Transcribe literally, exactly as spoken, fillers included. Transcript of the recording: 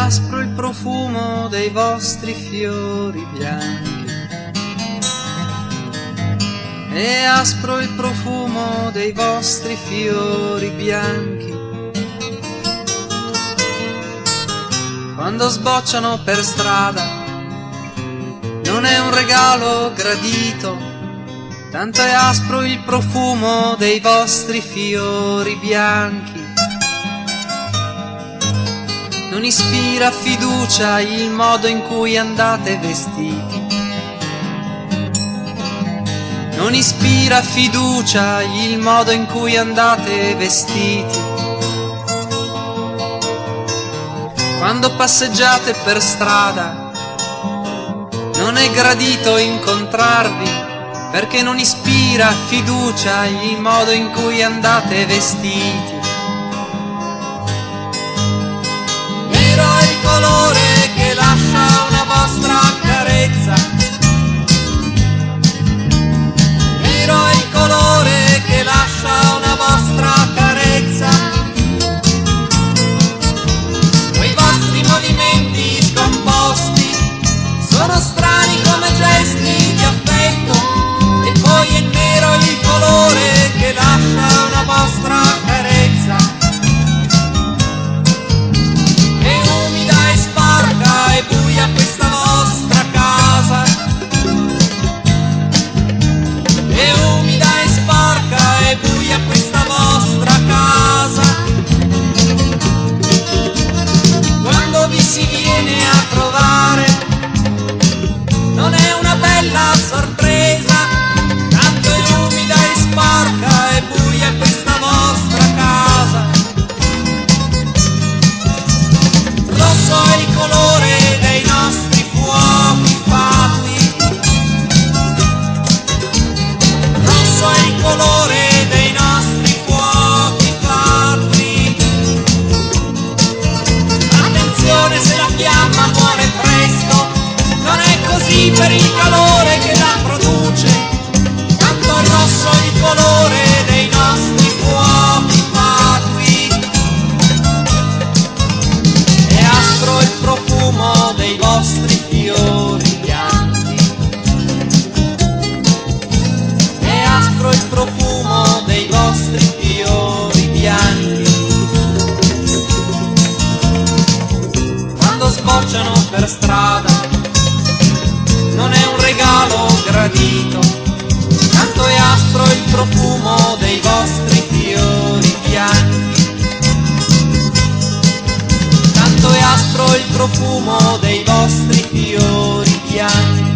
aspro il profumo dei vostri fiori bianchi, è aspro il profumo dei vostri fiori bianchi. Quando sbocciano per strada non è un regalo gradito, tanto è aspro il profumo dei vostri fiori bianchi. Non ispira fiducia il modo in cui andate vestiti, non ispira fiducia il modo in cui andate vestiti. Quando passeggiate per strada non è gradito incontrarvi, perché non ispira fiducia il modo in cui andate vestiti. Nero è il colore che lascia una vostra carezza, nero è il colore che lascia una vostra carezza. Quei vostri movimenti scomposti sono strani come gesti di affetto, e poi è nero il colore che lascia una vostra carezza. È umida e sporca e buia questa vostra casa, è umida e sporca e buia questa vostra casa. Quando vi si viene a trovare non è una bella sorpresa, tanto è umida e sporca e buia questa vostra casa. Rosso è il colore dei nostri fuochi fatti, rosso è il colore dei nostri fuochi fatti. Attenzione se la fiamma muore presto, non è così per il calore che la produce, tanto è rosso il colore dei nostri fuochi fatui. È aspro il profumo dei vostri fiori bianchi, è aspro il profumo dei vostri fiori bianchi. Quando sbocciano per strada non è un regalo gradito, tanto è aspro il profumo dei vostri fiori bianchi, tanto è aspro il profumo dei vostri fiori bianchi.